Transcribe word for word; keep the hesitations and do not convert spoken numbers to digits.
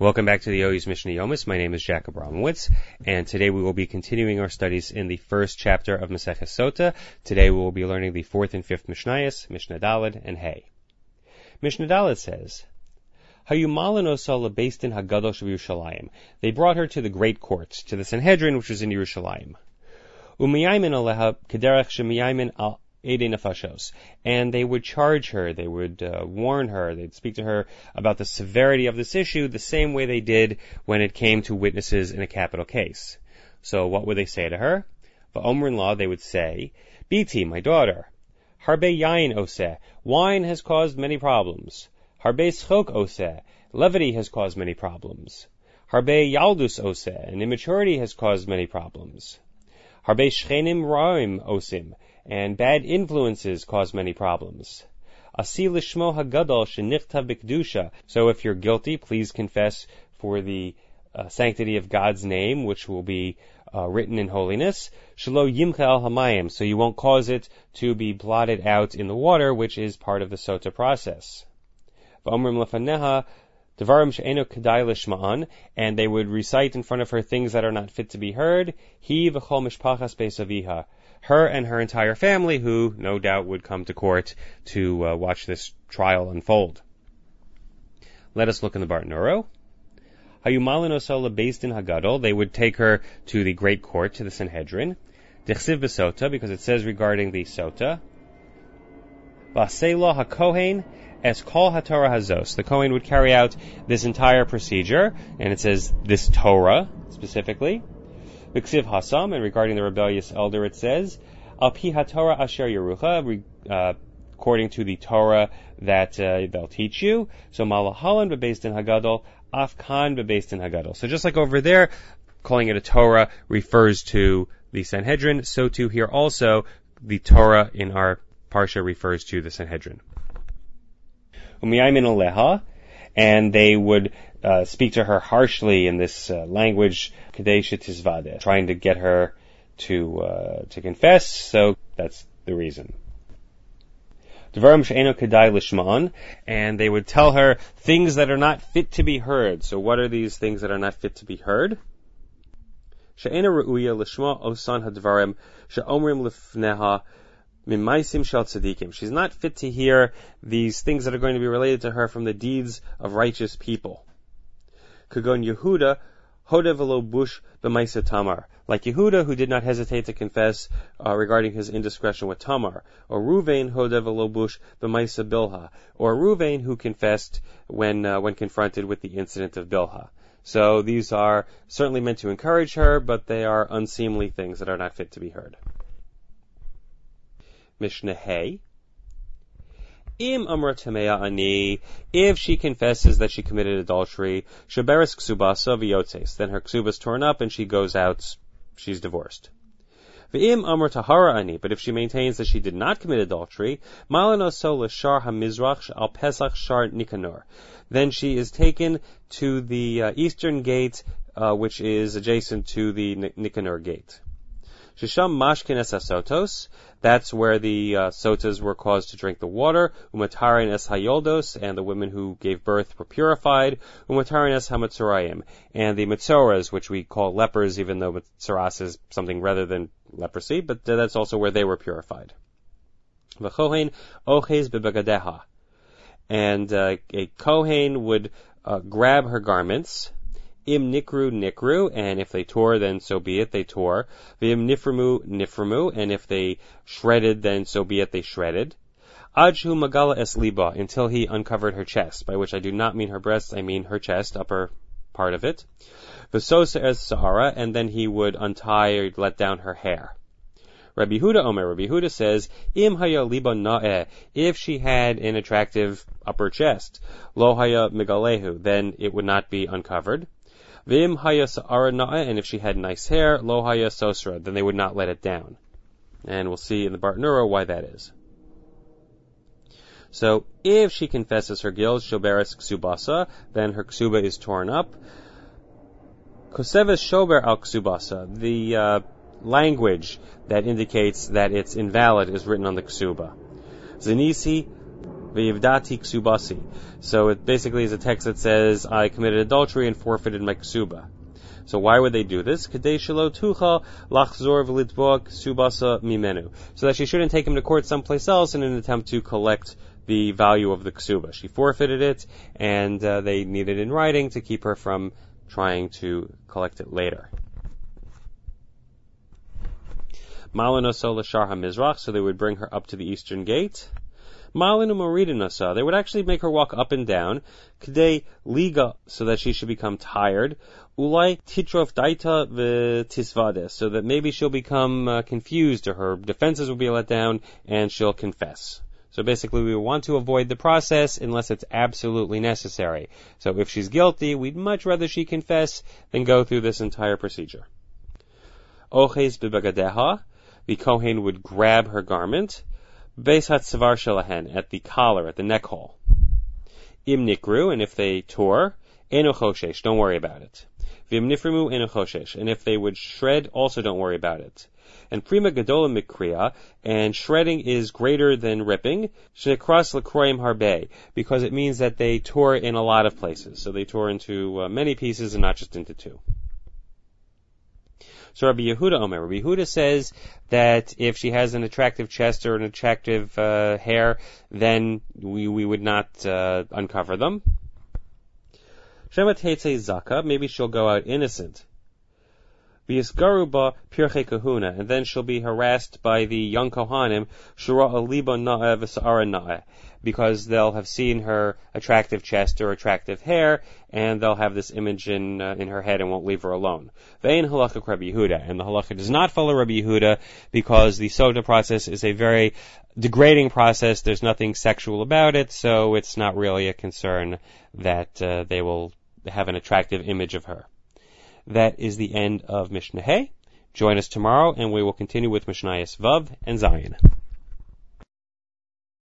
Welcome back to the Yogi's Mishnah Yomis. My name is Jack Abramowitz, and today we will be continuing our studies in the first chapter of Maseches Sota. Today we will be learning the fourth and fifth Mishnayos, Mishnah Daled and Hey. Mishnah Daled says, Hayumalin osala based in Hagadosh of Yerushalayim. They brought her to the great court, to the Sanhedrin, which was in Yerushalayim. Umiyaymin aleha kederech shemiyaymin al Ede Nefashos. And they would charge her, they would uh, warn her, they'd speak to her about the severity of this issue the same way they did when it came to witnesses in a capital case. So what would they say to her? Va'omrin law, they would say, Biti, my daughter, Harbe yain oseh, wine has caused many problems. Harbe schok oseh, levity has caused many problems. Harbe yaldus oseh, and immaturity has caused many problems. Harbe shchenim ra'im osim, and bad influences cause many problems. Asi lishmo hagadol shenichtav b'kedusha. So if you're guilty, please confess for the uh, sanctity of God's name, which will be uh, written in holiness. Shelo yimcha al hamayim, so you won't cause it to be blotted out in the water, which is part of the sota process. V'omrim lefaneha devarim she'eno kedai lishma'an, and they would recite in front of her things that are not fit to be heard. Hi v'chol mishpachas beis aviha, her and her entire family, who no doubt would come to court to uh, watch this trial unfold. Let us look in the Bartanuro. Hayumalin osola based in Hagadol, they would take her to the great court, to the Sanhedrin. Dichsiv b'sota, because it says regarding the sota. V'aselo hakohen es kol haTorah hazos. The Kohen would carry out this entire procedure, and it says this Torah specifically. B'ksiv hasam, and regarding the rebellious elder it says, Al pi haTorah asher yerucha, uh, according to the Torah that uh, they'll teach you. So malahalan bebeis din hagadol, afkan bebeis din hagadol. So just like over there, calling it a Torah refers to the Sanhedrin, so too here also, the Torah in our parsha refers to the Sanhedrin. Umiyaymin aleha, and they would uh, speak to her harshly in this uh, language, kadesha tizvade, trying to get her to uh, to confess. So that's the reason. Devarim she'eno kedai lishma'an, and they would tell her things that are not fit to be heard. So what are these things that are not fit to be heard? She'ena re'uya lishma osan hadvarim she'omrim lifneha. She's not fit to hear these things that are going to be related to her from the deeds of righteous people. Kagon Yehuda, Hodev velo bush b'maisa Tamar. Like Yehuda, who did not hesitate to confess uh, regarding his indiscretion with Tamar. Or Ruvain, Hodev velo bush b'maisa Bilha. Or Ruvain, who confessed when uh, when confronted with the incident of Bilha. So these are certainly meant to encourage her, but they are unseemly things that are not fit to be heard. Mishnah Hey. Im amra tamea ani, if she confesses that she committed adultery, shaberes ksubasa v'yotes, then her ksuba is torn up and she goes out, she's divorced. V'im amra tahara ani, but if she maintains that she did not commit adultery, malano so l'shar hamizrach al pesach shar nikanor, then she is taken to the uh, eastern gate, uh, which is adjacent to the Nikanor gate. Shisham mashkin es hasotos, that's where the uh, sotas were caused to drink the water. Umatarin es hayoldos, and the women who gave birth were purified. Umatarin es hamatzorayim, and the mitzoras, which we call lepers, even though mitzoras is something rather than leprosy, but uh, that's also where they were purified. V'chohen oches bebagadeha, and uh, a kohen would uh, grab her garments. Im nikru nikru, and if they tore, then so be it, they tore. V'im niframu niframu, and if they shredded, then so be it, they shredded. Ajhu magala es liba, until he uncovered her chest, by which I do not mean her breasts, I mean her chest, upper part of it. V'sosa es sahara, and then he would untie or let down her hair. Rabbi Huda Omer, Rabbi Huda says, Im haya liba na'eh, if she had an attractive upper chest, lo haya megalehu, then it would not be uncovered. V'im haya sa'ara na'eh, and if she had nice hair, lo haya sosra, then they would not let it down. And we'll see in the Bartanuro why that is. So, if she confesses her guilt, shoberes ksubasa, then her ksuba is torn up. Koseves shober al ksubasa, the uh, language that indicates that it's invalid is written on the ksuba. Zenisi V'yivdati ksubasi. So it basically is a text that says, I committed adultery and forfeited my ksuba. So why would they do this? Kadei shelo tucha lachzor v'litboa ksubasa mimenu. So that she shouldn't take him to court someplace else in an attempt to collect the value of the ksuba. She forfeited it, and uh, they need it in writing to keep her from trying to collect it later. Malinoso l'shar hamizrach, so they would bring her up to the eastern gate. Malinu moridinosa, they would actually make her walk up and down. K'dei liga, so that she should become tired. Ulai titrof daita v'tisvades, so that maybe she'll become uh, confused, or her defenses will be let down, and she'll confess. So basically, we want to avoid the process unless it's absolutely necessary. So if she's guilty, we'd much rather she confess than go through this entire procedure. Oches b'bagadeha, the Kohen would grab her garment. Beis hatzavar shelahen, at the collar, at the neck hole. Im nikru, and if they tore, eno choshesh, don't worry about it. Vim nifrimu eno choshesh, and if they would shred, also don't worry about it. And prima gadola mikriya, and shredding is greater than ripping, shenekras lekroim harbe, because it means that they tore in a lot of places. So they tore into uh, many pieces and not just into two. So Rabbi Yehuda Omer, Rabbi Yehuda says that if she has an attractive chest or an attractive uh, hair, then we, we would not uh, uncover them. Shema Teitze Zaka, maybe she'll go out innocent. V'yisgaruba pirchei kahuna, and then she'll be harassed by the young Kohanim, shura aliba na'eh v'sa'ara na'eh, because they'll have seen her attractive chest or attractive hair, and they'll have this image in uh, in her head and won't leave her alone. Ve'ein halacha Rabbi Yehuda, and the halacha does not follow Rabbi Yehuda, because the sota process is a very degrading process. There's nothing sexual about it, so it's not really a concern that uh, they will have an attractive image of her. That is the end of Mishnah Hey. Join us tomorrow, and we will continue with Mishnayos Vav and Zayin.